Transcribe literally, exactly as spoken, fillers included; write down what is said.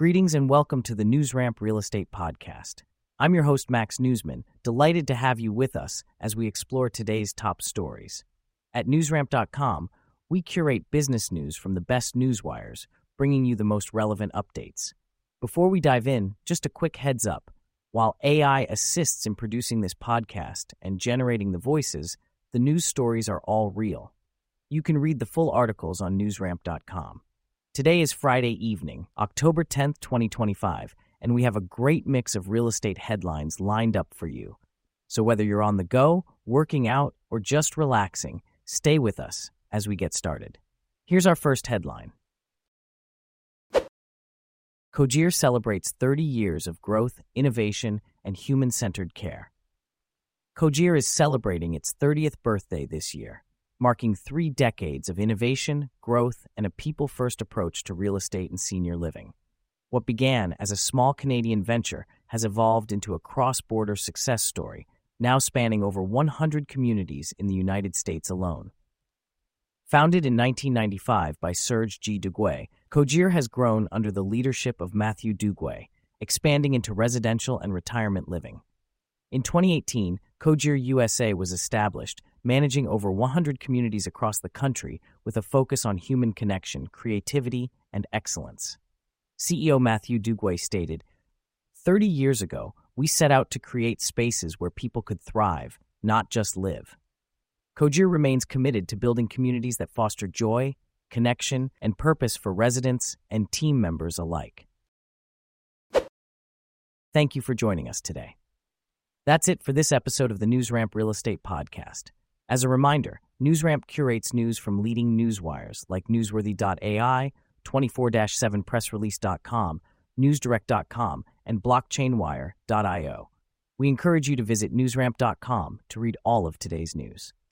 Greetings and welcome to the NewsRamp Real Estate Podcast. I'm your host, Max Newsman, delighted to have you with us as we explore today's top stories. At newsramp dot com, we curate business news from the best newswires, bringing you the most relevant updates. Before we dive in, just a quick heads up. While A I assists in producing this podcast and generating the voices, the news stories are all real. You can read the full articles on newsramp dot com. Today is Friday evening, October tenth, twenty twenty-five, and we have a great mix of real estate headlines lined up for you. So whether you're on the go, working out, or just relaxing, stay with us as we get started. Here's our first headline. Cogir celebrates thirty years of growth, innovation, and human-centered care. Cogir is celebrating its thirtieth birthday this year, marking three decades of innovation, growth, and a people-first approach to real estate and senior living. What began as a small Canadian venture has evolved into a cross-border success story, now spanning over one hundred communities in the United States alone. Founded in nineteen ninety-five by Serge G. Duguay, Cogir has grown under the leadership of Matthew Duguay, expanding into residential and retirement living. In twenty eighteen, Cogir U S A was established, managing over one hundred communities across the country with a focus on human connection, creativity, and excellence. C E O Matthew Duguay stated, thirty years ago, we set out to create spaces where people could thrive, not just live. Cogir remains committed to building communities that foster joy, connection, and purpose for residents and team members alike. Thank you for joining us today. That's it for this episode of the NewsRamp Real Estate Podcast. As a reminder, NewsRamp curates news from leading newswires like newsworthy dot A I, twenty-four seven press release dot com, newsdirect dot com, and blockchain wire dot io. We encourage you to visit newsramp dot com to read all of today's news.